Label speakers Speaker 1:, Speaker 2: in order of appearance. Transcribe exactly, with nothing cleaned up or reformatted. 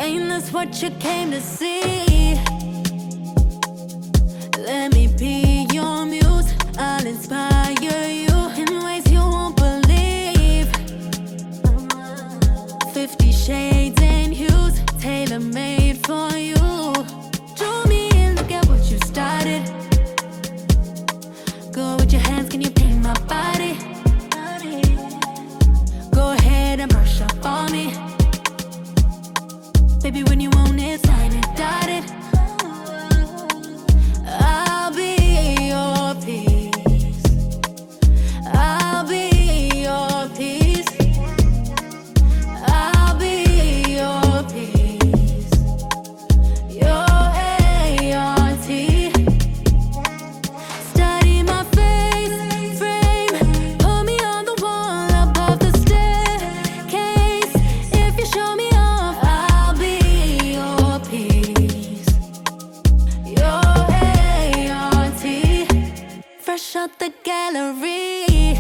Speaker 1: Ain't this what you came to see? Let me be your muse. I'll inspire you in ways you won't believe. Fifty shades and hues, tailor-made for you. Draw me in, look at what you started. Go with your hands, can you paint my body? Go ahead and brush up on me. Baby, when you want it, sign it, dot it. I'll be your peace. I'll be your peace. I'll be your peace. Your A R T. Study my face frame. Put me on the wall above the staircase. If you show me off, I'll be your peace. Your A R T. Fresh out the gallery.